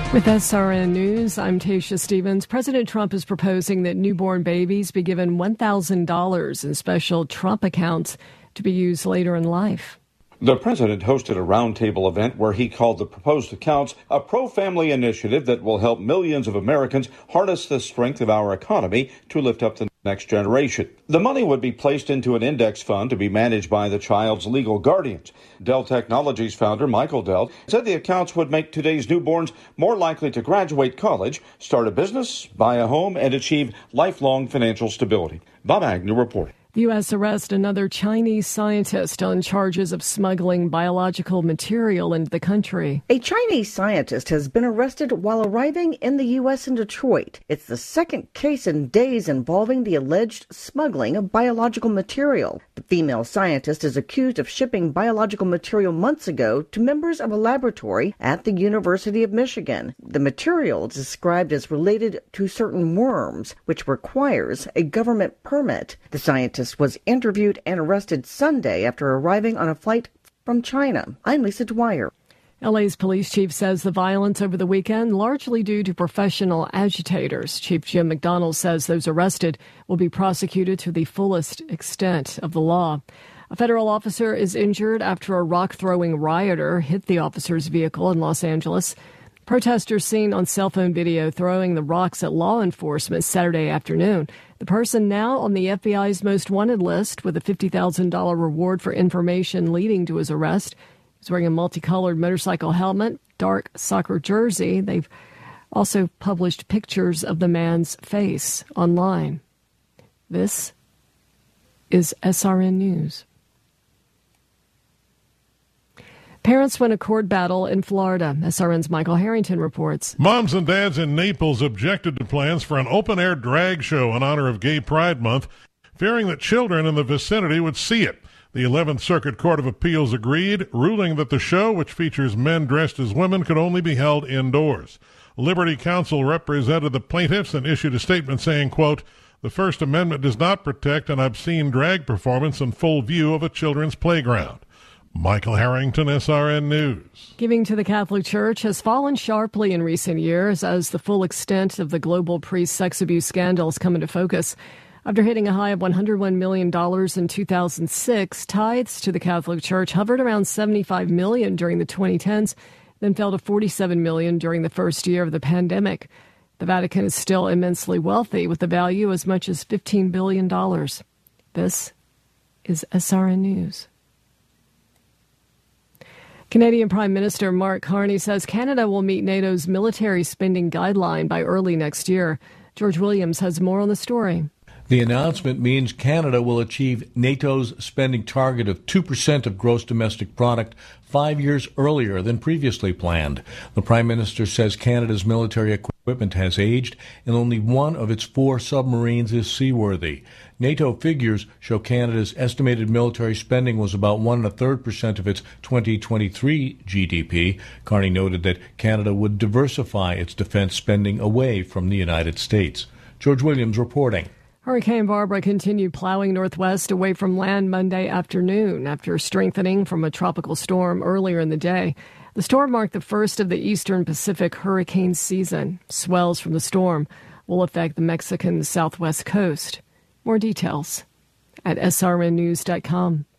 With SRN News, I'm Tasha Stevens. President Trump is proposing that newborn babies be given $1,000 in special Trump accounts to be used later in life. The president hosted a roundtable event where he called the proposed accounts a pro-family initiative that will help millions of Americans harness the strength of our economy to lift up the next generation. The money would be placed into an index fund to be managed by the child's legal guardians. Dell Technologies founder Michael Dell said the accounts would make today's newborns more likely to graduate college, start a business, buy a home, and achieve lifelong financial stability. Bob Agnew reporting. The U.S. arrests another Chinese scientist on charges of smuggling biological material into the country. A Chinese scientist has been arrested while arriving in the U.S. in Detroit. It's the second case in days involving the alleged smuggling of biological material. The female scientist is accused of shipping biological material months ago to members of a laboratory at the University of Michigan. The material is described as related to certain worms, which requires a government permit. The scientist was interviewed and arrested Sunday after arriving on a flight from China. I'm Lisa Dwyer. LA's police chief says the violence over the weekend largely due to professional agitators. Chief Jim McDonald says those arrested will be prosecuted to the fullest extent of the law. A federal officer is injured after a rock-throwing rioter hit the officer's vehicle in Los Angeles. Protesters seen on cell phone video throwing the rocks at law enforcement Saturday afternoon. The person now on the FBI's most wanted list with a $50,000 reward for information leading to his arrest. He's wearing a multicolored motorcycle helmet, dark soccer jersey. They've also published pictures of the man's face online. This is SRN News. Parents win a court battle in Florida. SRN's Michael Harrington reports. Moms and dads in Naples objected to plans for an open-air drag show in honor of Gay Pride Month, fearing that children in the vicinity would see it. The 11th Circuit Court of Appeals agreed, ruling that the show, which features men dressed as women, could only be held indoors. Liberty Counsel represented the plaintiffs and issued a statement saying, quote, "The First Amendment does not protect an obscene drag performance in full view of a children's playground." Michael Harrington, SRN News. Giving to the Catholic Church has fallen sharply in recent years as the full extent of the global priest sex abuse scandal has come into focus. After hitting a high of $101 million in 2006, tithes to the Catholic Church hovered around $75 million during the 2010s, then fell to $47 million during the first year of the pandemic. The Vatican is still immensely wealthy, with the value as much as $15 billion. This is SRN News. Canadian Prime Minister Mark Carney says Canada will meet NATO's military spending guideline by early next year. George Williams has more on the story. The announcement means Canada will achieve NATO's spending target of 2% of gross domestic product 5 years earlier than previously planned. The Prime Minister says Canada's military equipment has aged and only one of its 4 submarines is seaworthy. NATO figures show Canada's estimated military spending was about 1 1/3% of its 2023 GDP. Carney noted that Canada would diversify its defense spending away from the United States. George Williams reporting. Hurricane Barbara continued plowing northwest away from land Monday afternoon after strengthening from a tropical storm earlier in the day. The storm marked the first of the eastern Pacific hurricane season. Swells from the storm will affect the Mexican southwest coast. More details at srnnews.com.